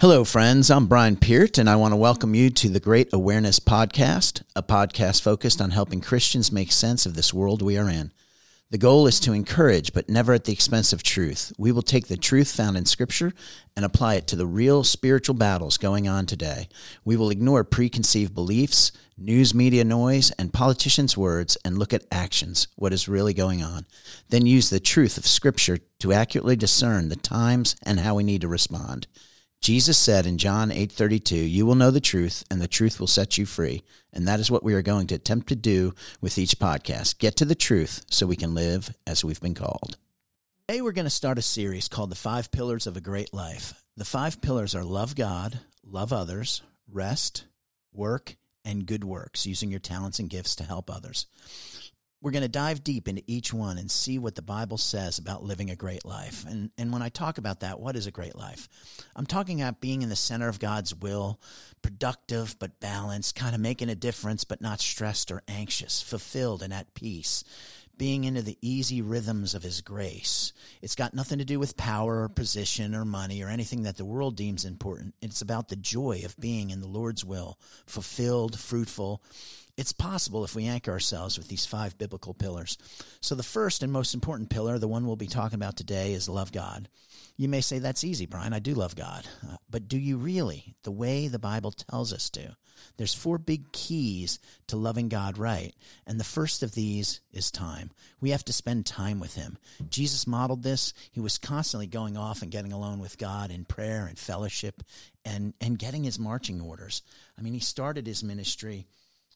Hello, friends. I'm Brian Peart, and I want to welcome you to the Great Awareness Podcast, a podcast focused on helping Christians make sense of this world we are in. The goal is to encourage, but never at the expense of truth. We will take the truth found in Scripture and apply it to the real spiritual battles going on today. We will ignore preconceived beliefs, news media noise, and politicians' words and look at actions, what is really going on. Then use the truth of Scripture to accurately discern the times and how we need to respond. Jesus said in John 8:32, "You will know the truth, and the truth will set you free." And that is what we are going to attempt to do with each podcast. Get to the truth so we can live as we've been called. Today we're going to start a series called The 5 Pillars of a Great Life. The 5 pillars are love God, love others, rest, work, and good works, using your talents and gifts to help others. We're going to dive deep into each one and see what the Bible says about living a great life. And when I talk about that, what is a great life? I'm talking about being in the center of God's will, productive but balanced, kind of making a difference but not stressed or anxious, fulfilled and at peace, being into the easy rhythms of His grace. It's got nothing to do with power or position or money or anything that the world deems important. It's about the joy of being in the Lord's will, fulfilled, fruitful. It's possible if we anchor ourselves with these 5 biblical pillars. So the first and most important pillar, the one we'll be talking about today, is love God. You may say, that's easy, Brian. I do love God. But do you really, the way the Bible tells us to? There's 4 big keys to loving God right. And the first of these is time. We have to spend time with Him. Jesus modeled this. He was constantly going off and getting alone with God in prayer and fellowship and getting His marching orders. I mean, He started His ministry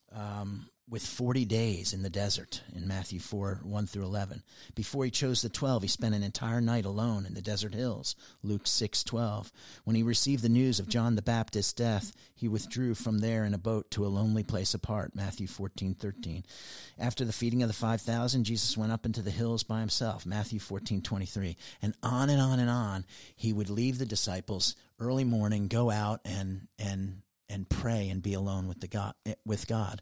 with 40 days in the desert in Matthew 4, 1 through 11. Before He chose the 12, He spent an entire night alone in the desert hills, Luke 6:12. When He received the news of John the Baptist's death, He withdrew from there in a boat to a lonely place apart, Matthew 14:13. After the feeding of the 5,000, Jesus went up into the hills by Himself, Matthew 14:23. And on and on and on, He would leave the disciples early morning, go out and pray and be alone with God.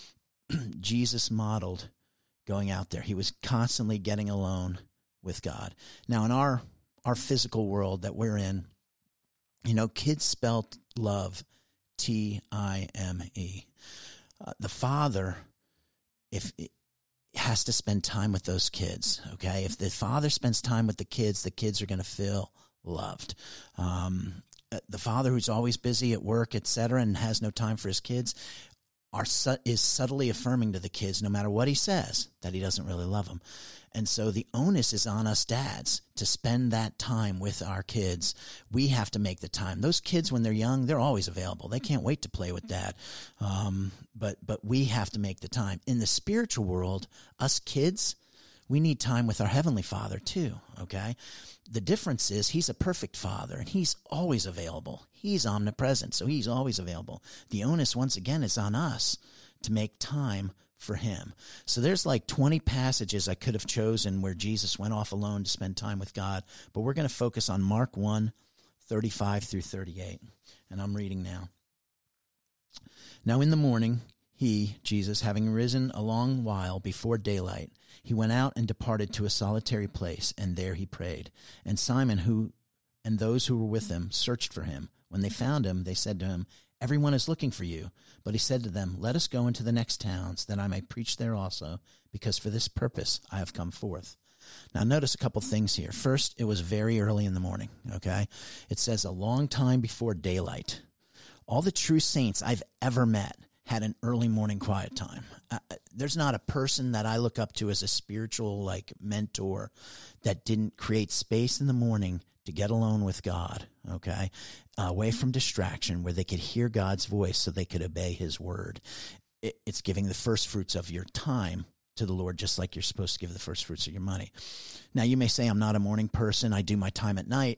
Jesus modeled going out there. He was constantly getting alone with God. Now, in our physical world that we're in, kids spell love T-I-M-E. The father, has to spend time with those kids, okay? If the father spends time with the kids are going to feel loved. The father who's always busy at work, etc., and has no time for his kids is subtly affirming to the kids, no matter what he says, that he doesn't really love them. And so the onus is on us dads to spend that time with our kids. We have to make the time. Those kids, when they're young, they're always available. They can't wait to play with dad. But we have to make the time. In the spiritual world, us kids, we need time with our Heavenly Father too, okay? The difference is He's a perfect Father, and He's always available. He's omnipresent, so He's always available. The onus, once again, is on us to make time for Him. So there's like 20 passages I could have chosen where Jesus went off alone to spend time with God, but we're going to focus on Mark 1, 35 through 38, and I'm reading now. Now in the morning, He, Jesus, having risen a long while before daylight, He went out and departed to a solitary place, and there He prayed. And Simon and those who were with Him searched for Him. When they found Him, they said to Him, "Everyone is looking for you." But He said to them, "Let us go into the next towns, that I may preach there also, because for this purpose I have come forth." Now notice a couple things here. First, it was very early in the morning, okay? It says a long time before daylight. All the true saints I've ever met had an early morning quiet time. There's not a person that I look up to as a spiritual mentor that didn't create space in the morning to get alone with God, okay, away from distraction, where they could hear God's voice so they could obey His word. It's giving the first fruits of your time to the Lord, just like you're supposed to give the first fruits of your money. Now, you may say, I'm not a morning person. I do my time at night.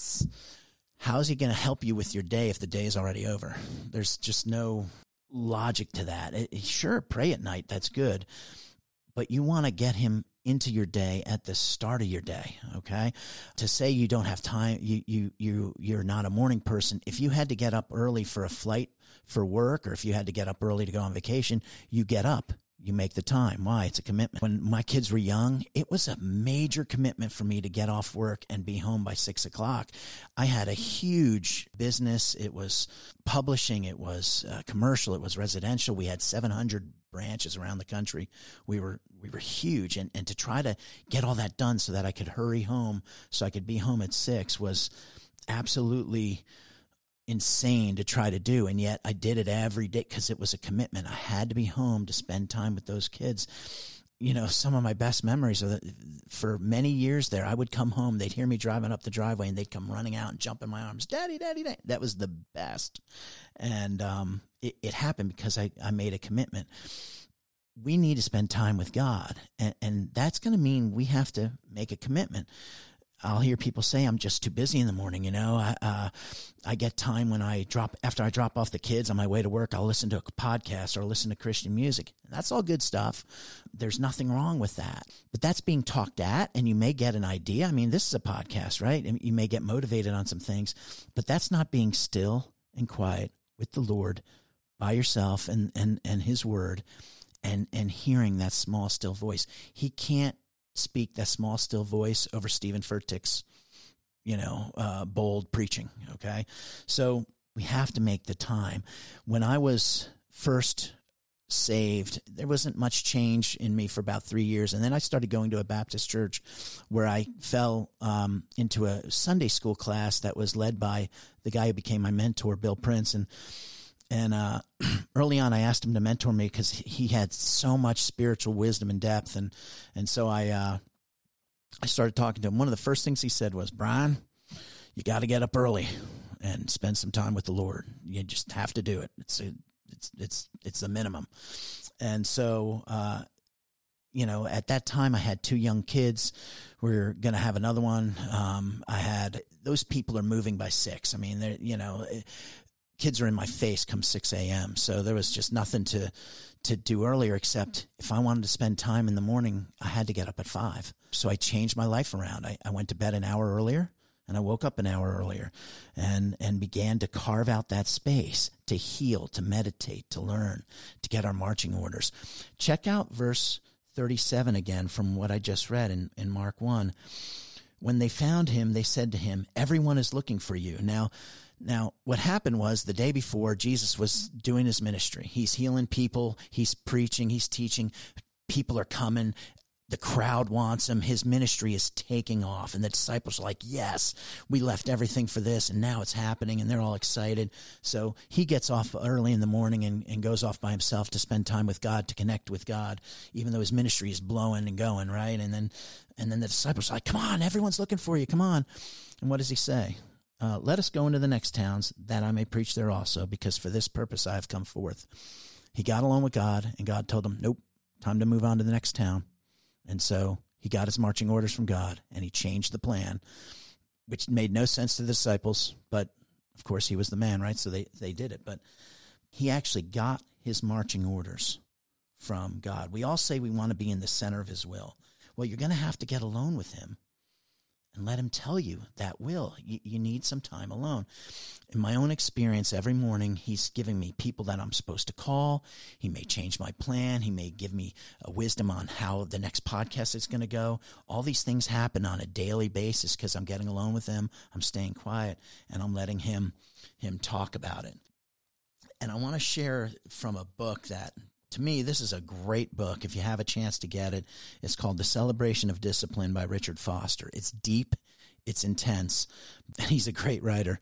How is He going to help you with your day if the day is already over? There's just no logic to that. Sure, pray at night. That's good. But you want to get Him into your day at the start of your day, okay? To say you don't have time, you're not a morning person. If you had to get up early for a flight for work, or if you had to get up early to go on vacation, you get up. you make the time. Why? It's a commitment. When my kids were young, it was a major commitment for me to get off work and be home by 6 o'clock. I had a huge business. It was publishing. It was commercial. It was residential. We had 700 branches around the country. We were huge. And to try to get all that done so that I could hurry home so I could be home at 6 was absolutely insane to try to do. And yet I did it every day because it was a commitment. I had to be home to spend time with those kids. You know, some of my best memories are that for many years there, I would come home, they'd hear me driving up the driveway and they'd come running out and jump in my arms. Daddy, daddy, daddy. That was the best. And, it happened because I made a commitment. We need to spend time with God, and that's going to mean we have to make a commitment. I'll hear people say, I'm just too busy in the morning. You know, I get time when after I drop off the kids on my way to work, I'll listen to a podcast or listen to Christian music. That's all good stuff. There's nothing wrong with that, but that's being talked at, and you may get an idea. I mean, this is a podcast, right? And you may get motivated on some things, but that's not being still and quiet with the Lord by yourself and his word and hearing that small, still voice. He can't speak that small, still voice over Stephen Furtick's, bold preaching. Okay. So we have to make the time. When I was first saved, there wasn't much change in me for about 3 years. And then I started going to a Baptist church where I fell into a Sunday school class that was led by the guy who became my mentor, Bill Prince. And early on, I asked him to mentor me because he had so much spiritual wisdom and depth. And so I started talking to him. One of the first things he said was, Brian, you got to get up early and spend some time with the Lord. You just have to do it. It's the minimum. And so, at that time I had 2 young kids. We were going to have another one. Those people are moving by 6. I mean, kids are in my face come 6 a.m. So there was just nothing to do earlier, except if I wanted to spend time in the morning, I had to get up at 5. So I changed my life around. I went to bed an hour earlier and I woke up an hour earlier and began to carve out that space to heal, to meditate, to learn, to get our marching orders. Check out verse 37 again from what I just read in Mark 1. When they found him, they said to him, everyone is looking for you. Now, what happened was the day before, Jesus was doing his ministry. He's healing people. He's preaching. He's teaching. People are coming. The crowd wants him. His ministry is taking off. And the disciples are like, yes, we left everything for this, and now it's happening. And they're all excited. So he gets off early in the morning and goes off by himself to spend time with God, to connect with God, even though his ministry is blowing and going, right? And then the disciples are like, come on, everyone's looking for you. Come on. And what does he say? Let us go into the next towns that I may preach there also, because for this purpose I have come forth. He got alone with God, and God told him, nope, time to move on to the next town. And so he got his marching orders from God, and he changed the plan, which made no sense to the disciples, but of course he was the man, right? So they did it. But he actually got his marching orders from God. We all say we want to be in the center of his will. Well, you're going to have to get alone with him and let him tell you that will. You need some time alone. In my own experience, every morning he's giving me people that I'm supposed to call. He may change my plan. He may give me a wisdom on how the next podcast is going to go. All these things happen on a daily basis because I'm getting alone with him. I'm staying quiet, and I'm letting him talk about it. And I want to share from a book that, to me, this is a great book. If you have a chance to get it, it's called The Celebration of Discipline by Richard Foster. It's deep, it's intense, and he's a great writer.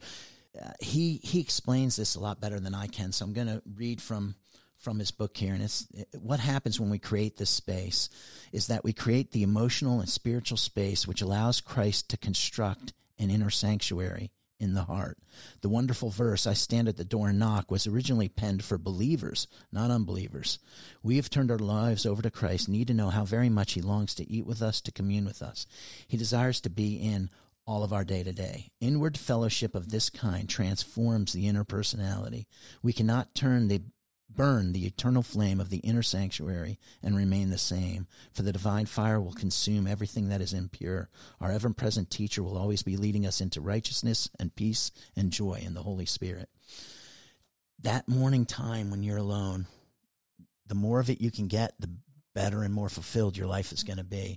He explains this a lot better than I can, so I'm going to read from his book here. And what happens when we create this space is that we create the emotional and spiritual space which allows Christ to construct an inner sanctuary in the heart. The wonderful verse, I stand at the door and knock, was originally penned for believers, not unbelievers. We have turned our lives over to Christ, need to know how very much he longs to eat with us, to commune with us. He desires to be in all of our day-to-day. Inward fellowship of this kind transforms the inner personality. We cannot burn the eternal flame of the inner sanctuary and remain the same, for the divine fire will consume everything that is impure. Our ever-present teacher will always be leading us into righteousness and peace and joy in the Holy Spirit. That morning time when you're alone, the more of it you can get, the better and more fulfilled your life is going to be.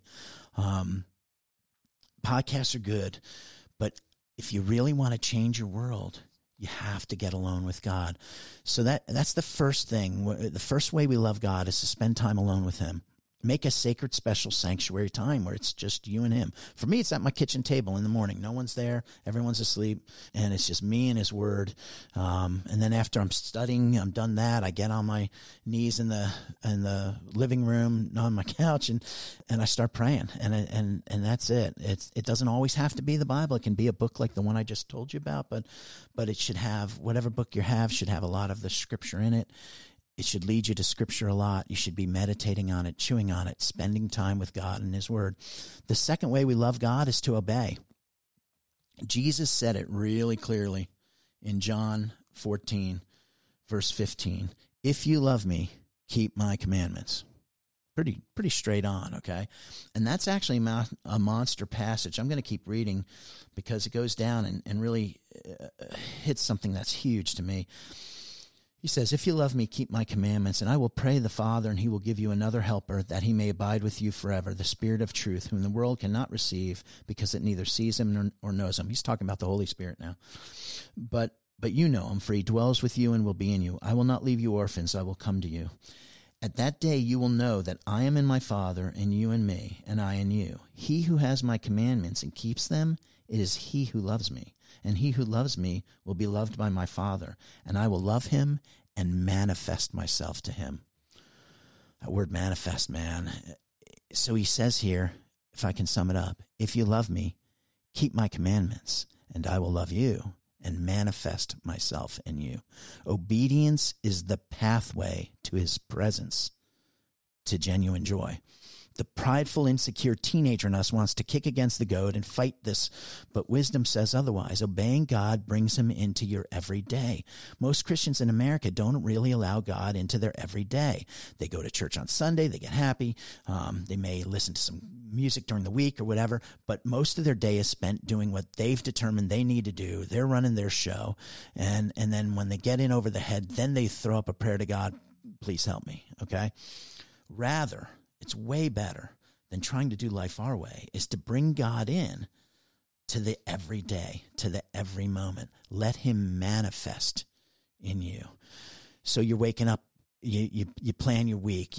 Podcasts are good, but if you really want to change your world, you have to get alone with God. So that's the first thing. The first way we love God is to spend time alone with him. Make a sacred, special sanctuary time where it's just you and him. For me, it's at my kitchen table in the morning. No one's there. Everyone's asleep. And it's just me and his word. And then after I'm studying, I'm done that. I get on my knees in the living room on my couch and I start praying. And that's it. It doesn't always have to be the Bible. It can be a book like the one I just told you about, but it should have, whatever book you have should have a lot of the scripture in it. It should lead you to scripture a lot. You should be meditating on it, chewing on it, spending time with God and his word. The second way we love God is to obey. Jesus said it really clearly in John 14, verse 15. If you love me, keep my commandments. Pretty straight on, okay? And that's actually a monster passage. I'm going to keep reading because it goes down and really hits something that's huge to me. He says, if you love me, keep my commandments, and I will pray the Father, and he will give you another helper, that he may abide with you forever, the Spirit of truth, whom the world cannot receive, because it neither sees him or knows him. He's talking about the Holy Spirit now. But you know him, for he dwells with you and will be in you. I will not leave you orphans, I will come to you. At that day you will know that I am in my Father, and you in me, and I in you. He who has my commandments and keeps them, it is he who loves me. And he who loves me will be loved by my Father, and I will love him and manifest myself to him. That word manifest, man. So he says here, if I can sum it up, if you love me, keep my commandments, and I will love you and manifest myself in you. Obedience is the pathway to his presence, to genuine joy. The prideful, insecure teenager in us wants to kick against the goad and fight this, but wisdom says otherwise. Obeying God brings him into your everyday. Most Christians in America don't really allow God into their everyday. They go to church on Sunday, they get happy, they may listen to some music during the week or whatever, but most of their day is spent doing what they've determined they need to do. They're running their show, and then when they get in over the head, then they throw up a prayer to God, please help me, okay? Rather, it's way better than trying to do life our way, is to bring God in to the everyday, to the every moment. Let him manifest in you. So you're waking up, you plan your week,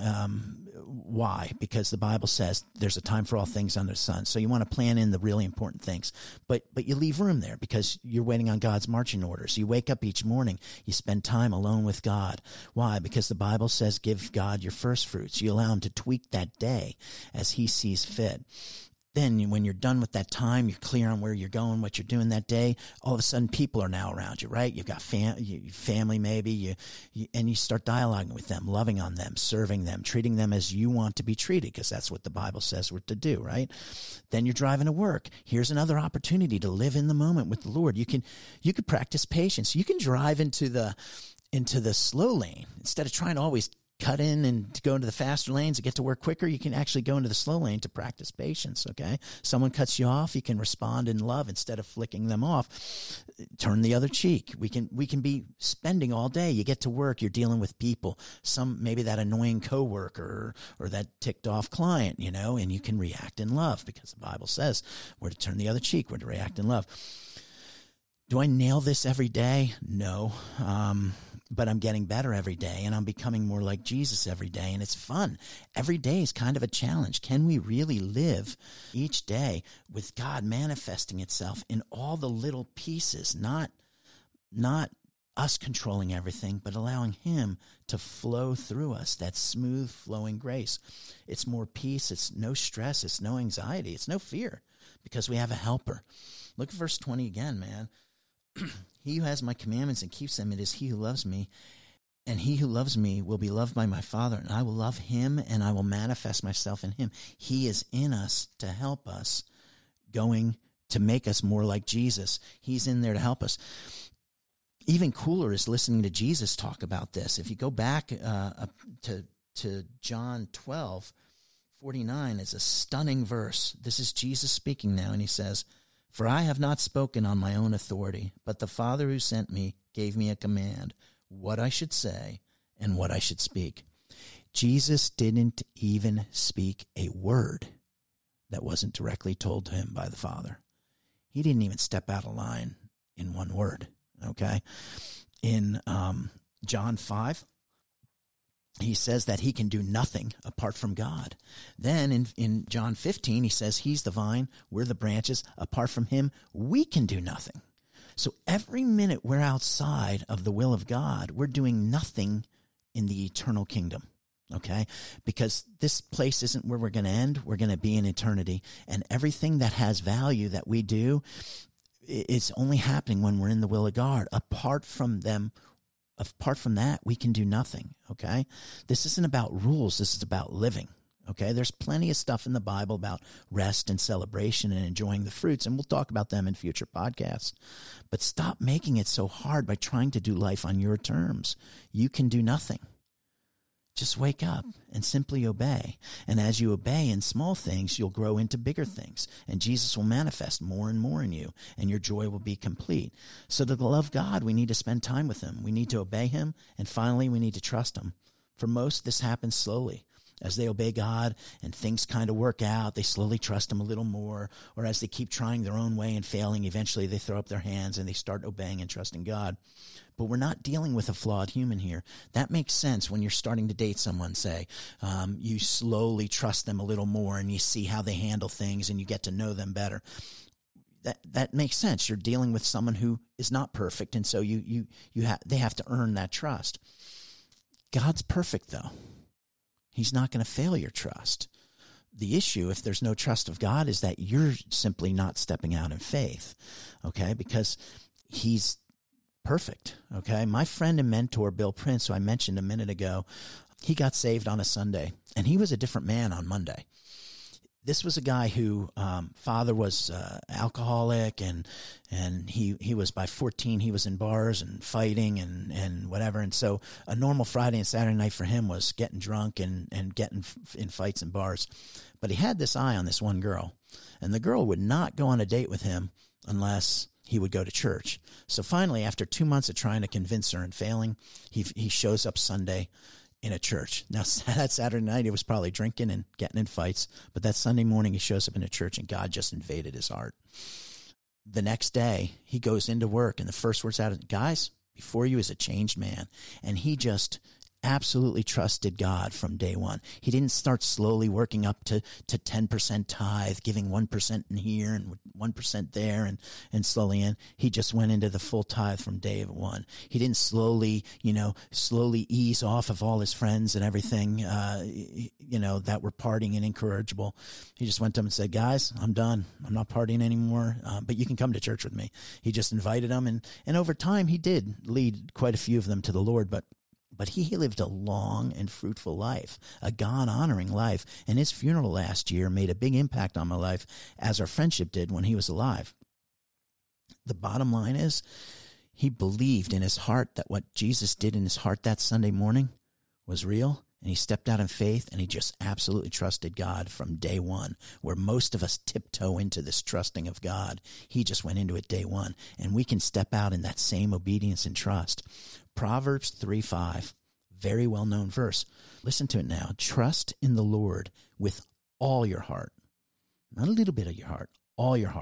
why? Because the Bible says there's a time for all things under the sun. So you want to plan in the really important things, but you leave room there because you're waiting on God's marching orders. You wake up each morning, you spend time alone with God. Why? Because the Bible says give God your first fruits. You allow him to tweak that day as he sees fit. Then when you're done with that time, you're clear on where you're going, what you're doing that day, all of a sudden people are now around you, right? You've got family maybe, and you start dialoguing with them, loving on them, serving them, treating them as you want to be treated, because that's what the Bible says we're to do, right? Then you're driving to work. Here's another opportunity to live in the moment with the Lord. You could practice patience. You can drive into the slow lane instead of trying to always cut in and go into the faster lanes to get to work quicker. You can actually go into the slow lane to practice patience, okay? Someone cuts you off, you can respond in love instead of flicking them off. Turn the other cheek. We can be spending all day. You get to work, you're dealing with people. Maybe that annoying coworker or that ticked off client, and you can react in love because the Bible says we're to turn the other cheek, we're to react in love. Do I nail this every day? No. But I'm getting better every day, and I'm becoming more like Jesus every day, and it's fun. Every day is kind of a challenge. Can we really live each day with God manifesting itself in all the little pieces, not us controlling everything, but allowing him to flow through us, that smooth flowing grace. It's more peace. It's no stress. It's no anxiety. It's no fear because we have a helper. Look at verse 20 again, man. He who has my commandments and keeps them, it is he who loves me. And he who loves me will be loved by my Father, and I will love him, and I will manifest myself in him. He is in us to help us, going to make us more like Jesus. He's in there to help us. Even cooler is listening to Jesus talk about this. If you go back to John 12:49, it's a stunning verse. This is Jesus speaking now, and he says, "For I have not spoken on my own authority, but the Father who sent me gave me a command, what I should say and what I should speak." Jesus didn't even speak a word that wasn't directly told to him by the Father. He didn't even step out of line in one word, okay? In John 5, he says that he can do nothing apart from God. Then in John 15, he says he's the vine, we're the branches. Apart from him, we can do nothing. So every minute we're outside of the will of God, we're doing nothing in the eternal kingdom. Okay? Because this place isn't where we're going to end. We're going to be in eternity. And everything that has value that we do, it's only happening when we're in the will of God. Apart from that, we can do nothing. Okay? This isn't about rules. This is about living. Okay? There's plenty of stuff in the Bible about rest and celebration and enjoying the fruits, and we'll talk about them in future podcasts. But stop making it so hard by trying to do life on your terms. You can do nothing. Just wake up and simply obey. And as you obey in small things, you'll grow into bigger things. And Jesus will manifest more and more in you, and your joy will be complete. So to love God, we need to spend time with him. We need to obey him. And finally, we need to trust him. For most, this happens slowly. As they obey God and things kind of work out, they slowly trust him a little more. Or as they keep trying their own way and failing, eventually they throw up their hands and they start obeying and trusting God. But we're not dealing with a flawed human here. That makes sense when you're starting to date someone, say. You slowly trust them a little more and you see how they handle things and you get to know them better. That makes sense. You're dealing with someone who is not perfect, and so they have to earn that trust. God's perfect, though. He's not going to fail your trust. The issue, if there's no trust of God, is that you're simply not stepping out in faith, okay? Because he's perfect, okay? My friend and mentor, Bill Prince, who I mentioned a minute ago, he got saved on a Sunday, and he was a different man on Monday. This was a guy who father was alcoholic, and he was, by 14, he was in bars and fighting and whatever. And so a normal Friday and Saturday night for him was getting drunk and getting in fights and bars. But he had this eye on this one girl, and the girl would not go on a date with him unless he would go to church. So finally, after 2 months of trying to convince her and failing, he shows up Sunday in a church. Now, that Saturday night, he was probably drinking and getting in fights, but that Sunday morning, he shows up in a church and God just invaded his heart. The next day, he goes into work, and the first words out of, guys, before you is a changed man. And he just absolutely trusted God from day one. He didn't start slowly working up to 10% tithe, giving 1% in here and 1% there and slowly in. He just went into the full tithe from day one. He didn't slowly ease off of all his friends and everything, that were partying and incorrigible. He just went to them and said, guys, I'm done. I'm not partying anymore, but you can come to church with me. He just invited them, and over time he did lead quite a few of them to the Lord, but he lived a long and fruitful life, a God-honoring life, and his funeral last year made a big impact on my life, as our friendship did when he was alive. The bottom line is, he believed in his heart that what Jesus did in his heart that Sunday morning was real, and he stepped out in faith, and he just absolutely trusted God from day one, where most of us tiptoe into this trusting of God. He just went into it day one, and we can step out in that same obedience and trust. Proverbs 3:5, very well-known verse. Listen to it now. Trust in the Lord with all your heart. Not a little bit of your heart, all your heart.